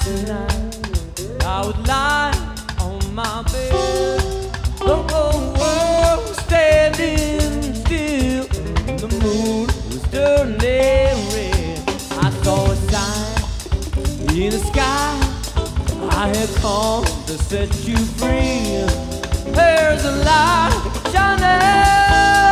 Tonight I would lie on my bed, the whole world was standing still, the moon was turning red. I saw a sign in the sky, I had come to set you free. There's a light shining